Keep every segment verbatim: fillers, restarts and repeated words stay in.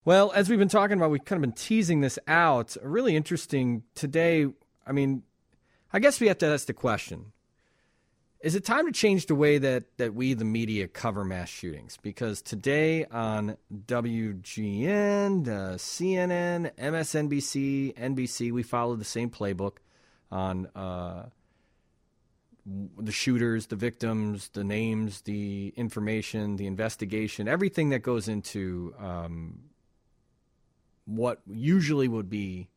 Well, as we've been talking about, we've kind of been teasing this out. Really interesting today. I mean, I guess we have to ask the question. Is it time to change the way that, that we, the media, cover mass shootings? Because today on W G N, uh, C N N, M S N B C, N B C, we follow the same playbook on uh, the shooters, the victims, the names, the information, the investigation, everything that goes into um, what usually would be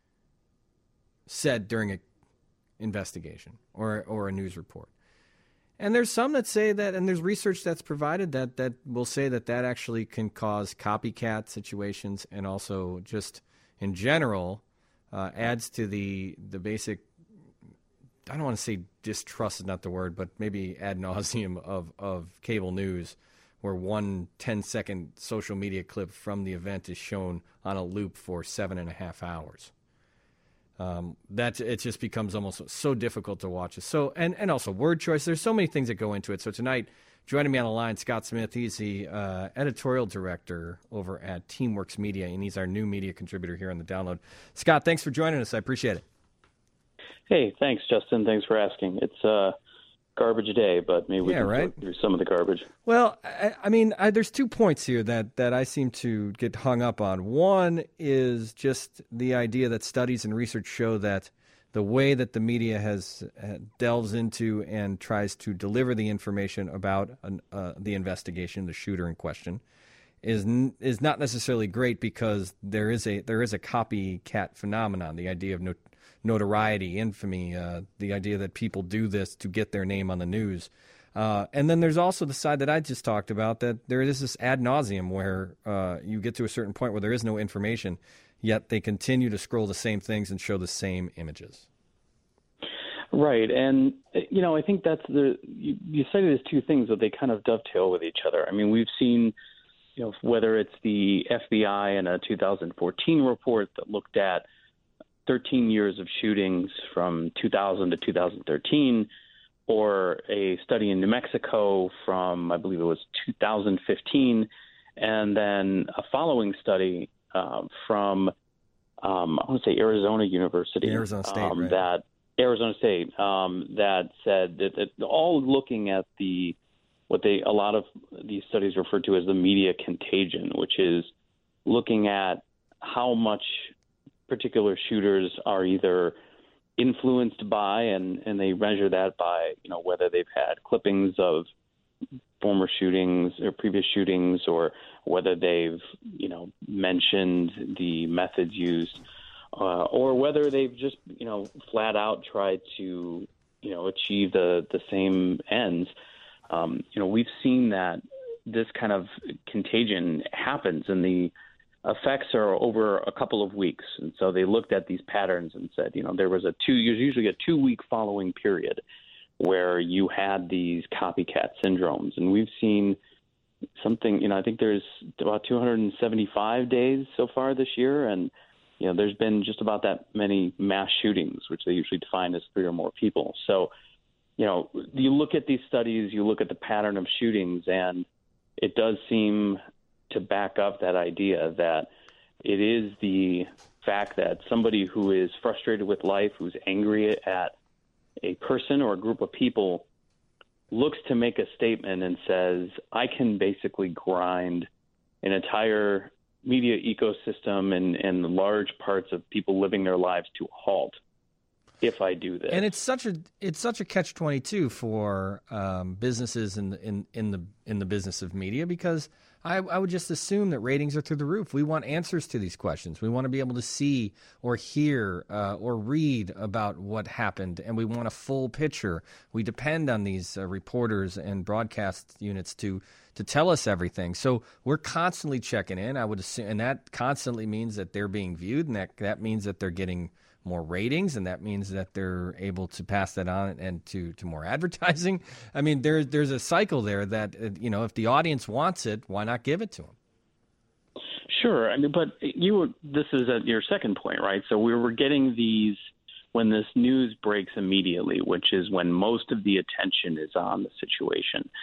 said during an investigation or or a news report. And there's some that say that, and there's research that's provided that that will say that that actually can cause copycat situations, and also just in general uh, adds to the the basic, I don't want to say distrust is not the word, but maybe ad nauseum of, of cable news, where one ten-second social media clip from the event is shown on a loop for seven and a half hours. Um, that it just becomes almost so difficult to watch. So and, and also word choice. There's so many things that go into it. So tonight, joining me on the line, Scott Smith. He's the uh, editorial director over at Teamworks Media, and he's our new media contributor here on the Download. Scott, thanks for joining us. I appreciate it. Hey, thanks, Justin. Thanks for asking. It's a garbage day, but maybe we yeah, can right? work through some of the garbage. Well, I, I mean, I, there's two points here that, that I seem to get hung up on. One is just the idea that studies and research show that the way that the media has uh, delves into and tries to deliver the information about an, uh, the investigation, the shooter in question, is n- is not necessarily great, because there is a there is a copycat phenomenon. The idea of no, notoriety, infamy, uh, the idea that people do this to get their name on the news. Uh, and then there's also the side that I just talked about, that there is this ad nauseum where uh, you get to a certain point where there is no information, yet they continue to scroll the same things and show the same images. Right. And, you know, I think that's the, you, you cited as two things, but they kind of dovetail with each other. I mean, we've seen, you know, whether it's the F B I in a two thousand fourteen report that looked at thirteen years of shootings from two thousand to two thousand thirteen, or a study in New Mexico from, I believe it was two thousand fifteen, and then a following study uh, from, um, I want to say Arizona University. Arizona State, um, right. That Arizona State um, that said that, that all looking at the what they a lot of these studies refer to as the media contagion, which is looking at how much particular shooters are either influenced by, and, and they measure that by, you know, whether they've had clippings of former shootings or previous shootings, or whether they've, you know, mentioned the methods used, uh, or whether they've just, you know, flat out tried to, you know, achieve the, the same ends. Um, you know, we've seen that this kind of contagion happens, and the effects are over a couple of weeks. And so they looked at these patterns and said, you know, there was a two, usually a two week following period where you had these copycat syndromes. And we've seen something, you know, I think there's about two hundred seventy-five days so far this year. And, you know, there's been just about that many mass shootings, which they usually define as three or more people. So, you know, you look at these studies, you look at the pattern of shootings, and it does seem to back up that idea that it is the fact that somebody who is frustrated with life, who's angry at a person or a group of people, looks to make a statement and says, I can basically grind an entire media ecosystem and, and large parts of people living their lives to a halt if I do this. And it's such a it's such a catch twenty-two for um, businesses in the, in in the in the business of media, because I, I would just assume that ratings are through the roof. We want answers to these questions. We want to be able to see or hear uh, or read about what happened, and we want a full picture. We depend on these uh, reporters and broadcast units to to tell us everything. So we're constantly checking in. I would assume, and that constantly means that they're being viewed, and that that means that they're getting more ratings, and that means that they're able to pass that on and to, to more advertising. I mean, there's there's a cycle there that, you know, if the audience wants it, why not give it to them? Sure. I mean, but you were, this is at your second point, right? So we were getting these when this news breaks immediately, which is when most of the attention is on the situation.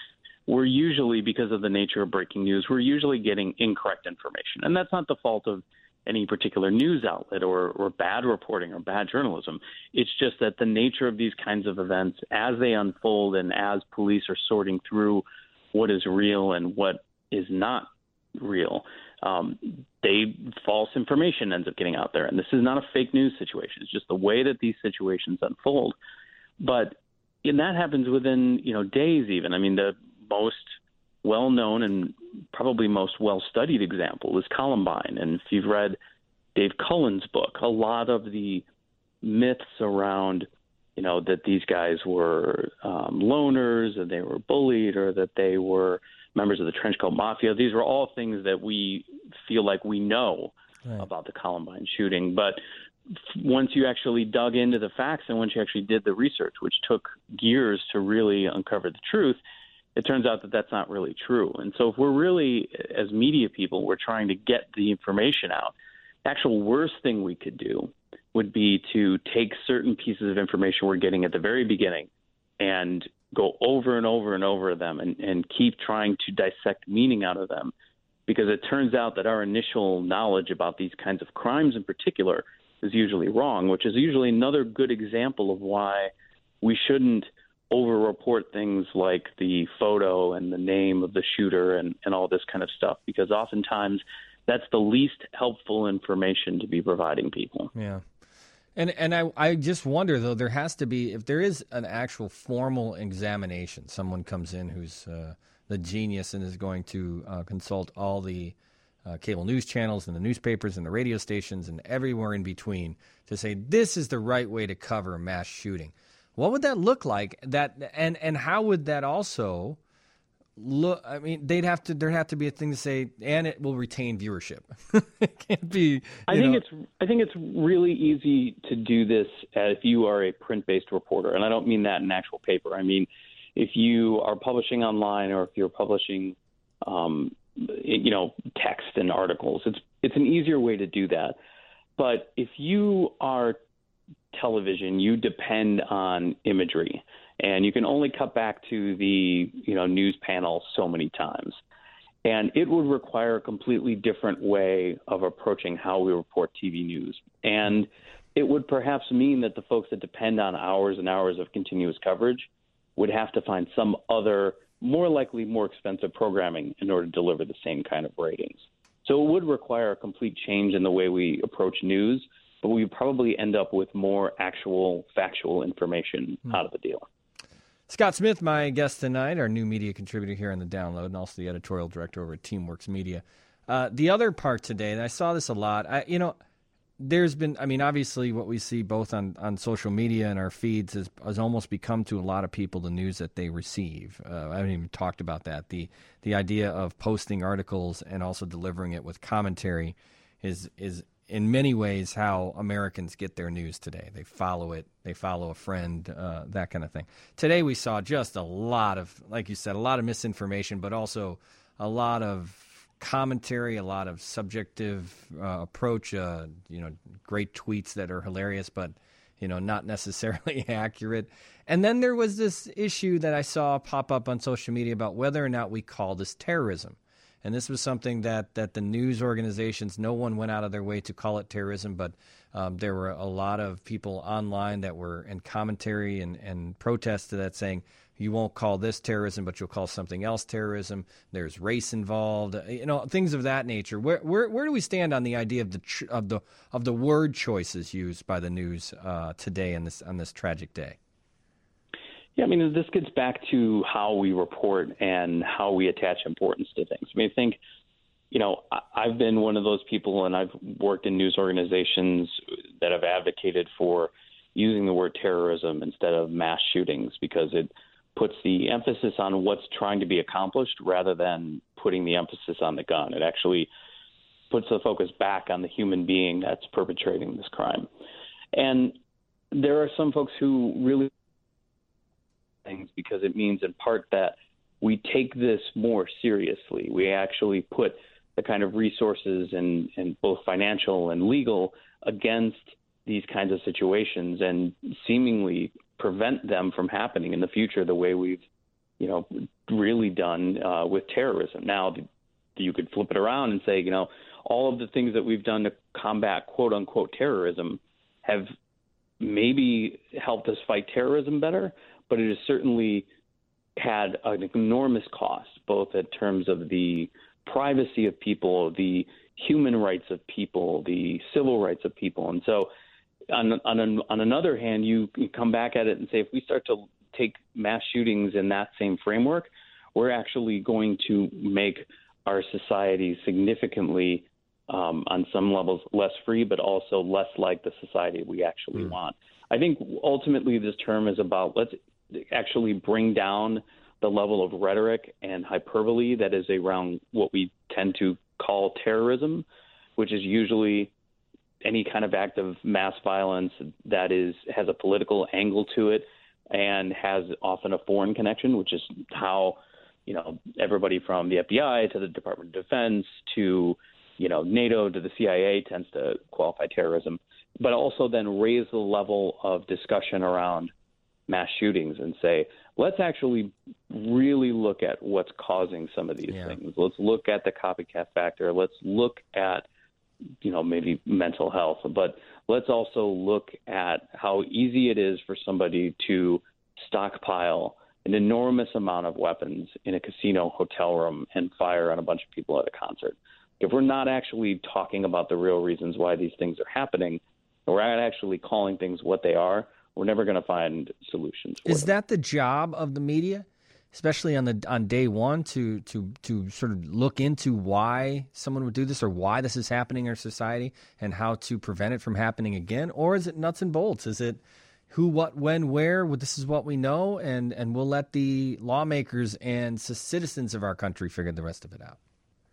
we're usually, because of the nature of breaking news, we're usually getting incorrect information. And that's not the fault of any particular news outlet or, or bad reporting or bad journalism. It's just that the nature of these kinds of events, as they unfold and as police are sorting through what is real and what is not real, um, they false information ends up getting out there. And this is not a fake news situation. It's just the way that these situations unfold. But and that happens within, you know, days even. I mean, the most well-known and probably most well-studied example is Columbine. And if you've read Dave Cullen's book, a lot of the myths around, you know, that these guys were um, loners and they were bullied or that they were members of the Trenchcoat Mafia, these were all things that we feel like we know right. about the Columbine shooting. But once you actually dug into the facts and once you actually did the research, which took years to really uncover the truth, it turns out that that's not really true. And so if we're really, as media people, we're trying to get the information out, the actual worst thing we could do would be to take certain pieces of information we're getting at the very beginning and go over and over and over them and, and keep trying to dissect meaning out of them, because it turns out that our initial knowledge about these kinds of crimes in particular is usually wrong, which is usually another good example of why we shouldn't over-report things like the photo and the name of the shooter and, and all this kind of stuff, because oftentimes that's the least helpful information to be providing people. Yeah. And and I, I just wonder, though, there has to be, if there is an actual formal examination, someone comes in who's uh, the genius and is going to uh, consult all the uh, cable news channels and the newspapers and the radio stations and everywhere in between to say this is the right way to cover a mass shooting. What would that look like? That and and how would that also look? I mean, they'd have to there'd have to be a thing to say, and it will retain viewership. It can't be. I think know. it's I think it's really easy to do this if you are a print-based reporter, and I don't mean that in actual paper. I mean, if you are publishing online or if you're publishing, um, you know, text and articles, it's it's an easier way to do that. But if you are television, you depend on imagery, and you can only cut back to the you know news panel so many times, and it would require a completely different way of approaching how we report T V news. And it would perhaps mean that the folks that depend on hours and hours of continuous coverage would have to find some other, more likely more expensive programming in order to deliver the same kind of ratings. So it would require a complete change in the way we approach news, but we probably end up with more actual factual information mm. out of the deal. Scott Smith, my guest tonight, our new media contributor here on The Download and also the editorial director over at Teamworks Media. Uh, the other part today, and I saw this a lot, I, you know, there's been, I mean, obviously what we see both on, on social media and our feeds has, has almost become to a lot of people the news that they receive. Uh, I haven't even talked about that. The the idea of posting articles and also delivering it with commentary is is in many ways how Americans get their news today. They follow it. They follow a friend, uh, that kind of thing. Today we saw just a lot of, like you said, a lot of misinformation, but also a lot of commentary, a lot of subjective uh, approach, uh, you know, great tweets that are hilarious, but, you know, not necessarily accurate. And then there was this issue that I saw pop up on social media about whether or not we call this terrorism. And this was something that, that the news organizations, no one went out of their way to call it terrorism, but um, there were a lot of people online that were in commentary and, and protest to that saying, you won't call this terrorism, but you'll call something else terrorism. There's race involved, you know, things of that nature. Where where where do we stand on the idea of the tr- of the of the word choices used by the news uh, today on this on this tragic day? Yeah, I mean, this gets back to how we report and how we attach importance to things. I mean, I think, you know, I've been one of those people, and I've worked in news organizations that have advocated for using the word terrorism instead of mass shootings because it puts the emphasis on what's trying to be accomplished rather than putting the emphasis on the gun. It actually puts the focus back on the human being that's perpetrating this crime. And there are some folks who really things because it means in part that we take this more seriously. We actually put the kind of resources and, and both financial and legal against these kinds of situations and seemingly prevent them from happening in the future the way we've you know, really done uh, with terrorism. Now, you could flip it around and say, you know, all of the things that we've done to combat quote unquote terrorism have maybe helped us fight terrorism better, but it has certainly had an enormous cost, both in terms of the privacy of people, the human rights of people, the civil rights of people. And so on, on, an, on another hand, you can come back at it and say, if we start to take mass shootings in that same framework, we're actually going to make our society significantly, um, on some levels, less free, but also less like the society we actually mm. want. I think ultimately this term is about let's actually bring down the level of rhetoric and hyperbole that is around what we tend to call terrorism, which is usually any kind of act of mass violence that is has a political angle to it and has often a foreign connection, which is how, you know, everybody from the F B I to the Department of Defense to, you know, NATO to the C I A tends to qualify terrorism, but also then raise the level of discussion around mass shootings and say, let's actually really look at what's causing some of these yeah. things. Let's look at the copycat factor. Let's look at, you know, maybe mental health, but let's also look at how easy it is for somebody to stockpile an enormous amount of weapons in a casino hotel room and fire on a bunch of people at a concert. If we're not actually talking about the real reasons why these things are happening, and we're not actually calling things what they are, we're never going to find solutions for Is them. that the job of the media, especially on the on day one, to to to sort of look into why someone would do this or why this is happening in our society and how to prevent it from happening again? Or is it nuts and bolts? Is it who, what, when, where? Well, this is what we know, and, and we'll let the lawmakers and citizens of our country figure the rest of it out?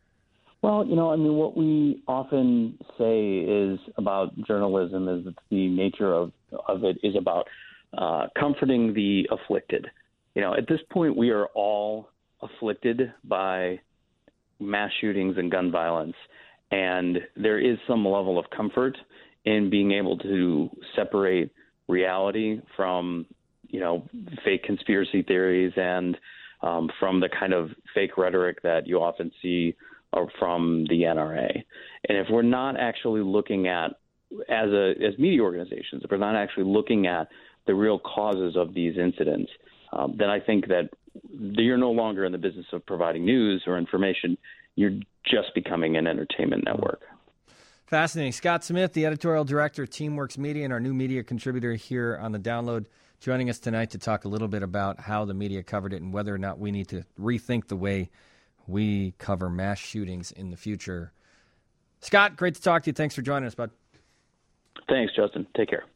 Well, you know, I mean, what we often say is about journalism is that the nature of, of it is about uh, comforting the afflicted. You know, at this point, we are all afflicted by mass shootings and gun violence, and there is some level of comfort in being able to separate reality from, you know, fake conspiracy theories and um, from the kind of fake rhetoric that you often see or from the N R A. And if we're not actually looking at, as a as media organizations, if we're not actually looking at the real causes of these incidents, um, then I think that you're no longer in the business of providing news or information. You're just becoming an entertainment network. Fascinating. Scott Smith, the editorial director of Teamworks Media and our new media contributor here on The Download, joining us tonight to talk a little bit about how the media covered it and whether or not we need to rethink the way we cover mass shootings in the future. Scott, great to talk to you. Thanks for joining us, bud. Thanks, Justin. Take care.